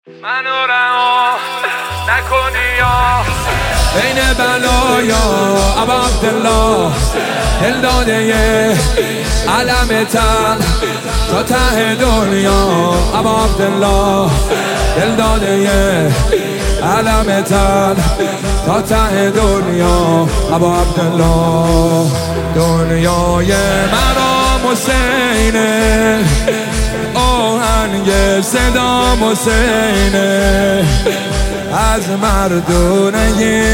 منو رها نکنی یا بین بلایا ابا عبدالله دل داده یه علم تن تا ته دنیا ابا عبدالله دل داده یه علم تن تا ته دنیا ابا عبدالله دنیای مرام حسینه آهنگ صدام حسینه از مردونگی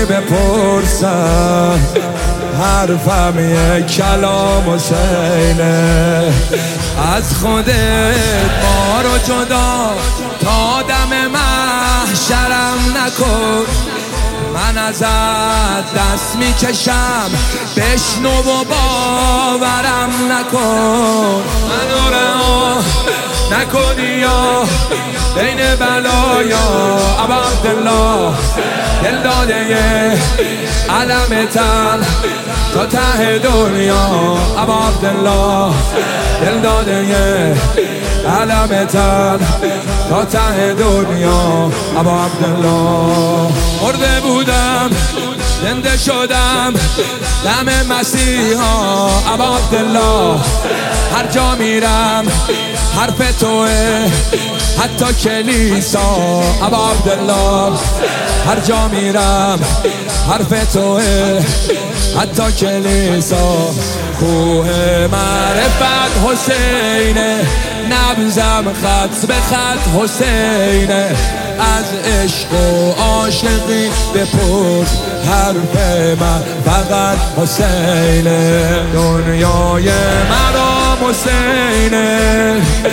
بپرسن حرفم یک کلام حسینه از خودت ما رو جدا تا دم محشرم نکن من ازت دست میکشم بشنو و باورم نکن منو رها نکنی یا بین بلایا ابا عبدالله دل داده یه علم تن تا ته دنیا ابا عبدالله دل داده یه علم تن تا ته دنیا ابا عبدالله مرده بودم زنده شدم دم مسیحا ابا عبدالله هر جا میرم حرف توه حتی کلیسا ابا عبدالله هر جا میرم حرف توه حتی کلیسا کوه معرفت حسینه نبزم خط به خط حسینه از عشق و عاشقی بپرس حرف من فقط حسینه دنیای مرام حسینه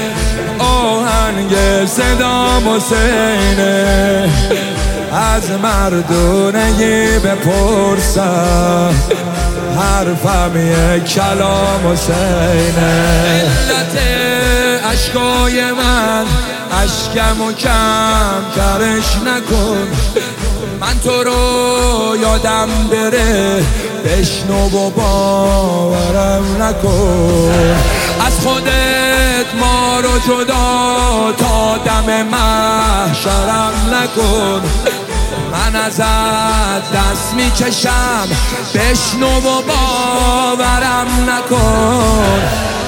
آهنگ صدام حسینه از مردونگی بپرسم حرفم یک کلام حسینه علت عشقای من عشقم و کم ترش نکن من تو رو یادم بره بشنو و باورم نکن از خودت ما رو جدا تا دم محشرم نکن من ازت دست میکشم بشنو و باورم نکن